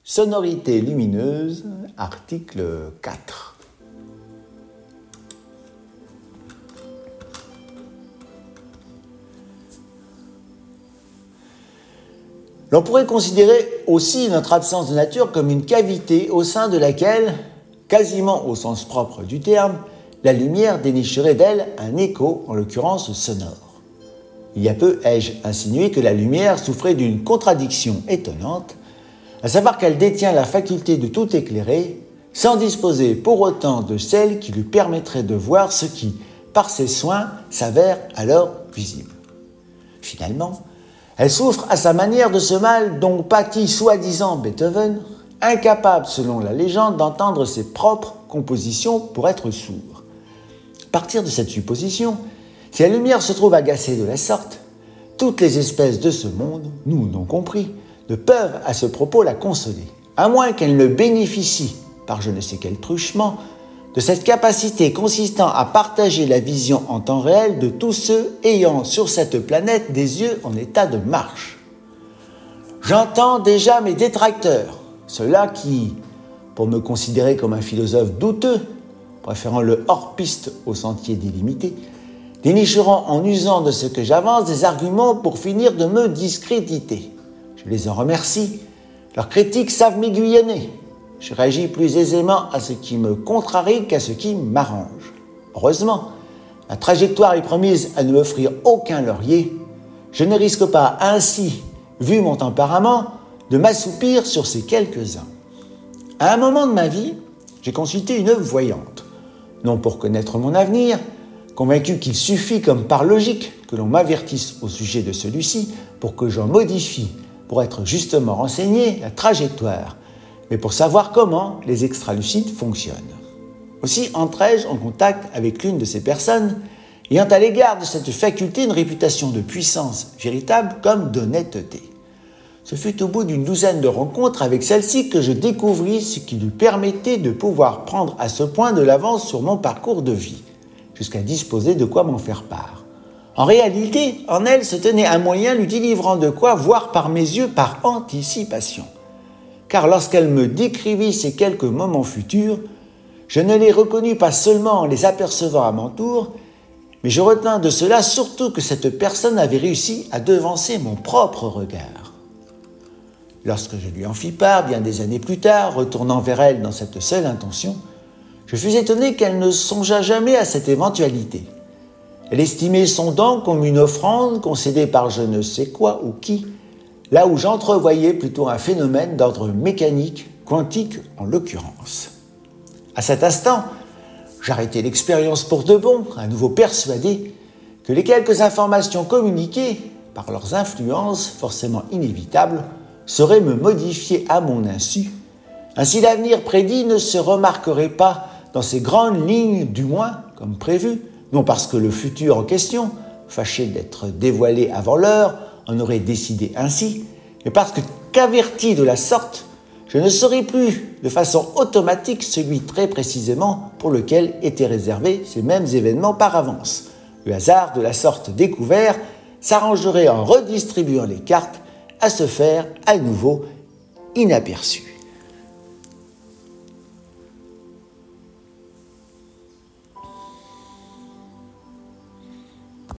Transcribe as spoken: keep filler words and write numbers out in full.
Sonorité lumineuse, article quatre. L'on pourrait considérer aussi notre absence de nature comme une cavité au sein de laquelle, quasiment au sens propre du terme, la lumière dénicherait d'elle un écho, en l'occurrence sonore. Il y a peu ai-je insinué que la lumière souffrait d'une contradiction étonnante, à savoir qu'elle détient la faculté de tout éclairer, sans disposer pour autant de celle qui lui permettrait de voir ce qui, par ses soins, s'avère alors visible. Finalement, elle souffre à sa manière de ce mal dont pâtit soi-disant Beethoven, incapable, selon la légende, d'entendre ses propres compositions pour être sourd. À partir de cette supposition, si la lumière se trouve agacée de la sorte, toutes les espèces de ce monde, nous non compris, ne peuvent à ce propos la consoler, à moins qu'elle ne bénéficie, par je ne sais quel truchement, de cette capacité consistant à partager la vision en temps réel de tous ceux ayant sur cette planète des yeux en état de marche. J'entends déjà mes détracteurs, ceux-là qui, pour me considérer comme un philosophe douteux, préférant le hors-piste au sentier délimité, dénicheront en usant de ce que j'avance des arguments pour finir de me discréditer. Je les en remercie, leurs critiques savent m'aiguillonner. Je réagis plus aisément à ce qui me contrarie qu'à ce qui m'arrange. Heureusement, ma trajectoire est promise à ne m'offrir aucun laurier. Je ne risque pas ainsi, vu mon tempérament, de m'assoupir sur ces quelques-uns. À un moment de ma vie, j'ai consulté une voyante, non pour connaître mon avenir, convaincu qu'il suffit comme par logique que l'on m'avertisse au sujet de celui-ci pour que j'en modifie, pour être justement renseigné, la trajectoire, mais pour savoir comment les extralucides fonctionnent. Aussi entrai-je en contact avec l'une de ces personnes, ayant à l'égard de cette faculté une réputation de puissance véritable comme d'honnêteté. Ce fut au bout d'une douzaine de rencontres avec celle-ci que je découvris ce qui lui permettait de pouvoir prendre à ce point de l'avance sur mon parcours de vie, jusqu'à disposer de quoi m'en faire part. En réalité, en elle se tenait un moyen lui délivrant de quoi voir par mes yeux par anticipation. Car lorsqu'elle me décrivit ces quelques moments futurs, je ne les reconnus pas seulement en les apercevant à mon tour, mais je retins de cela surtout que cette personne avait réussi à devancer mon propre regard. Lorsque je lui en fis part, bien des années plus tard, retournant vers elle dans cette seule intention, je fus étonné qu'elle ne songeât jamais à cette éventualité. Elle estimait son don comme une offrande concédée par je ne sais quoi ou qui, là où j'entrevoyais plutôt un phénomène d'ordre mécanique, quantique en l'occurrence. À cet instant, j'arrêtai l'expérience pour de bon, à nouveau persuadé que les quelques informations communiquées, par leurs influences forcément inévitables, sauraient me modifier à mon insu. Ainsi l'avenir prédit ne se remarquerait pas dans ces grandes lignes, du moins comme prévu, non parce que le futur en question, fâché d'être dévoilé avant l'heure, en aurait décidé ainsi, mais parce que, qu'averti de la sorte, je ne saurais plus de façon automatique celui très précisément pour lequel étaient réservés ces mêmes événements par avance. Le hasard de la sorte découvert s'arrangerait en redistribuant les cartes à se faire à nouveau inaperçu.